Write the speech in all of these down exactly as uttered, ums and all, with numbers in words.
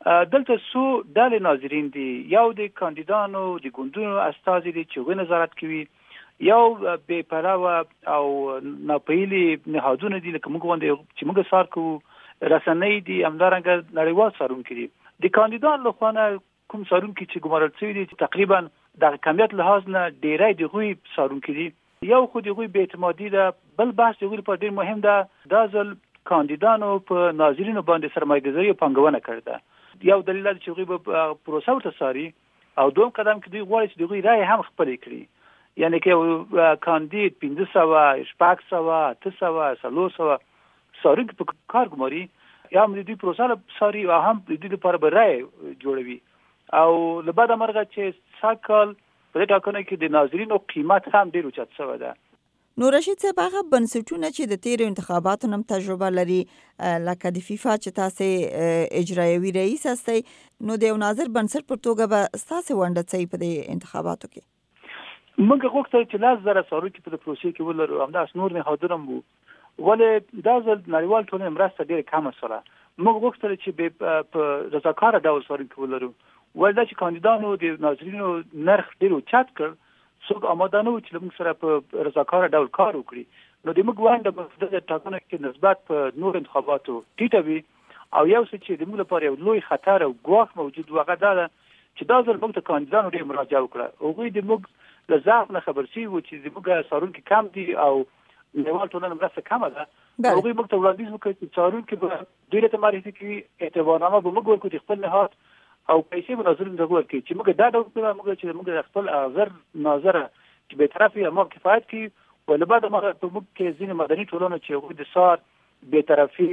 دلته څو ډلې ناظرین دي. یو د کاندیدانو د ګوندونو استازي دي چې هغوی نظارت کوي، یو بې پروا او ناپیلي نهادونه دي لکه موږ غوندې چې موږ څار کوو، رسنۍ دي، همدارنګه نړیوال څارونکي دي. د کاندیدانو له خوا نه کوم څارونکي چې ګمارل شوي دي تقریبا د کمیت لحاظ نه ډیری د هغوی څارونکي دي. یو خو د هغوی بې اعتمادي ده، بل بحث د هغوی لپاره ډېر مهم ده. دا ځل کاندیدانو په ناظرینو باندې سرمایه‌ګذاري او پانګونه کړې ده. یو دلیل دا چې هغوی به پروسه ورته څاري، او دوم قدم کې دوی غواړي چې د هغوی رایې هم خپلې کړي. یعنې که یو کاندید پنځه سوه شپږ سوه اته سوه څلور سوه څارونکي په کار ګماري، یا هم د دوی پروسه څاري او هم د دوی لپاره به رایې جوړوي. او له بده مرغه چې سږ کال په دې ټاکنو کې د ناظرینو قیمت هم ډېر اوچت شوی ده. نو رشید صاحب، هغه بنسټونه چې د تیرو انتخاباتو هم تجربه لري، لکه د فیفا چې تاسې اجرایوي رئیس هستئ، نو د یو ناظر بنسټ په توګه به ستاسې ونډه څه په دې انتخاباتو کې؟ موږ غوښتل چې لس زره څارونکي په پروسې کې ولرو، همداسې نور نهادونه هم وو، ولې دا ځل نړیوال ټولنې مرسته ډېره کمه شوله. موږ غوښتل چې په رضاکاره ډول څارونکي ولرو، ولې دا چې کاندیدانو د ناظرینو نرخ ډېر اوچت کړ، څوک آماده نه و چې موږ سره په رضاکاره ډول کار وکړي. نو د موږ ونډه په دې ټاکنو کې نسبت په نور انتخاباتو ټیټه وي. او یو څه چې د موږ لپاره یو لوی خطر او ګواښ موجود و، هغه دا ده چې دا ځل موږ ته کاندیدانو ډېر مراجعه وکړه. هغوی د موږ له ضعف نه خبر شوي وو چې زموږ څارونکي کم دي او نړیوال ټولنه مرسته کمه ده. هغوی موږ ته وړاندیز وکړ چې څارونکي به دوی راته معرفي کړي، اعتبارنامه به موږ ورکړو د خپل نهاد، او پیسې به ناظرینو ته ورکړي چې موږ دا ډول کړو، موږ چې موږ خپل غیر ناظره چې به طرف یې ما کفایت کوي. ولې بعد ما په موږ کې ځینې مدني ټولنو چې هغوی د سار بې طرفي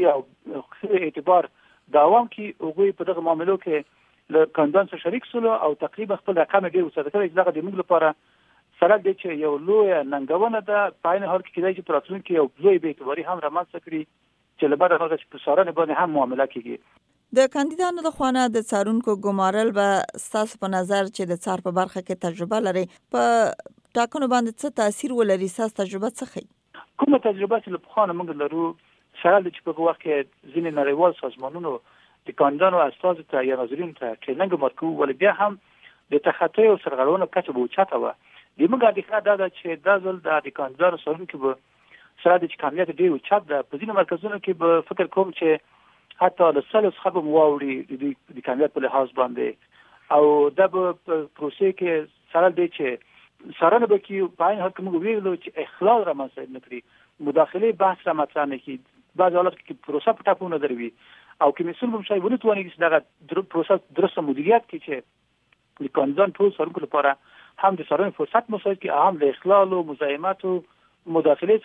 او اعتبار داوام کوي، هغوی په دغه معاملو کې له کاندیدانو سره شریک شول او تقریبا خپل رقم ډېر وساته کړی چې دغه د موږ لپاره سره دی چې یو لویه ننګونه ده. په عین حال کې کېدای شي په راتلونکي یو لوی بې اعتباري هم رامنځته کړي چې له بعده هغه چې په څارنې باندې هم معامله کېږي. د کاندیدانو د خوانه د څارونکو ګمارل به ستاسو په نظر چې د څار په برخه کې تجربه لري، په ټاکنو باندې څه تاثیر ولري؟ ستاسو تجربه څه ښیي؟ کومه تجربه چې له پخوا نه موږ لرو، سره د چې په هغه وخت کې ځینې نړیوال سازمانونو د کاندیدانو استازو ته یا ناظرینو ته ټریننګ ورکوي، ولې بیا هم د تخطی او سرغړونو کچه به اوچته وه. د موږ اندېښنه دا ده چې دا ځل د کاندیدانو څارونکي به سره د چې کامیت ډېر اوچت ده. په ځینو مرکزونو کې به فکر کوم چې حتی له سلو څخه به مو واوړي د کامیت په لحاظ باندې، او دا به په پروسې کې سره دی چې څارنه به کوي. په عین حال کې موږ ویلو چې اخلال رامنځته نه کړي، مداخلې بحث را مطرح نه کړي. بعضې حالات کې پروسه په ټاپو نظر وي، او کمیسیون به شاید ونه توانېږي چې دغه پروسه درسته مدیریت کړي چې د کاندیدانو ټول څارونکو لپاره هم د څارنې فرصت مساعد کړي، هم د اخلال او مزاحمت او مداخلې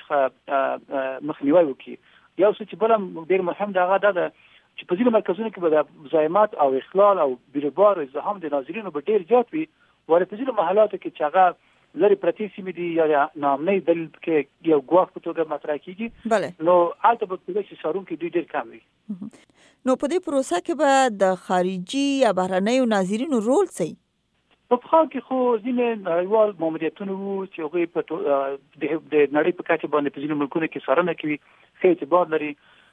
څخه مخنیوی وکړي. یو څه چې بل هم ډېر مهم دی هغه دا ده چې په ځینو مرکزونو کې به د مزاحمت او اخلال او بیروبار او ازدحام د ناظرینو به ډېر زیات وي، ولې په ځینو محلاتو کې چې هغه لرې پرتې سیمې دي یا ناامنۍ دلیل کې یو ګواښ په توګه مطرح کېږي، نو هلته به کېدای شي څارونکي دوی ډېر کم وي. نو په دې پروسه کې به د خارجي یا بهرنیو ناظرینو رول څه؟ په پخوا کې خو ځینې نړیوال ماموریتونه وو چې هغوی په د نړۍ په کچه باندې په ځینو ملکونو کې څارنه کوي، ښه اعتبار لري.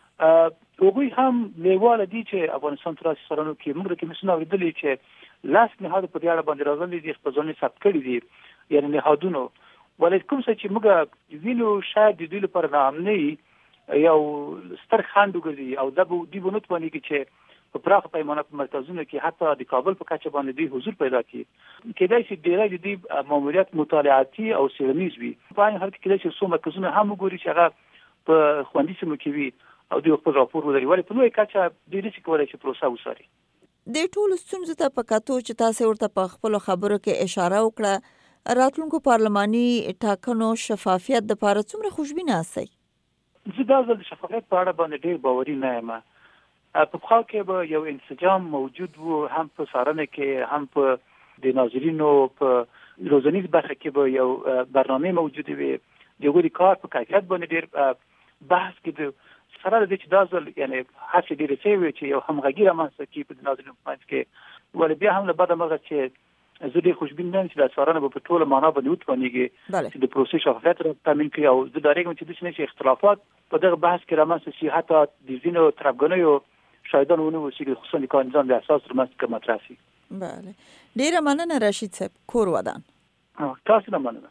هغوی هم لیواله دي چې افغانستان ته راسي څارنه وکړي. موږ د کمیسیون اورېدلي چې لس نهاد په دې اړه باندې راغلي دي، خپل ځان ثبت کړي دي، یعنې نهادونو. ولې کوم څه چې موږ وینو شاید د دوی لپاره ناامنۍ یو ستر خنډ وګرځي، او دا به دوی به نه توانېږي چې په پراخه پیمانه په مرکزونو کې حتی د کابل په کچه باندې دوی حضور پیدا کړي. کېدای شي ډېری د دوی ماموریت مطالعاتي او څېړنیز وي. په عین حال کې کېدای شي څو مرکزونه هم وګوري چې هغه په خوندي سیمو کې وي او دوی خپل راپور ولري، ولې په لویه کچه دوی نشي کولی چې پروسه وڅاري. د ټولو ستونزو ته په کتو چې تاسې ورته په خپلو خبرو کې اشاره وکړه، راتلونکو پارلماني ټاکنو شفافیت دپاره څومره خوشبینه اوسئ؟ زه دا ځل د شفافیت په اړه باندې ډېر باوري نه یم. په پخوا کې به یو انسجام موجود وو، هم په څارنه کې، هم په د ناظرینو په روزنیز برخه کې به یو برنامه موجودې وي. د هغوی د کار په کیفیت باندې ډېر بحث کېده. سره د دې چې دا ځل یعنې هڅې ډېرې شوې وې چې یو همغږي رامنځته کړي په ناظرینو په منځ کې، ولې بیا هم له بده مرغه چې زه ډېر خوشبین نه یم چې دا څارنه به په ټوله معنا باندې وتوانېږي چې د پروسې شفافیت را تامین کړي، او زه ډارېږم چې داسې نه شي اختلافات په دغه بحث کې رامنځته شي، حتی د ځینو طرفګنیو شاهدان ونه وسی که خصوصا کار نظام به اساس رمست که مطرحی. بله ډیره مننه رشید صاحب، کور ودان. تاسو نه مننه.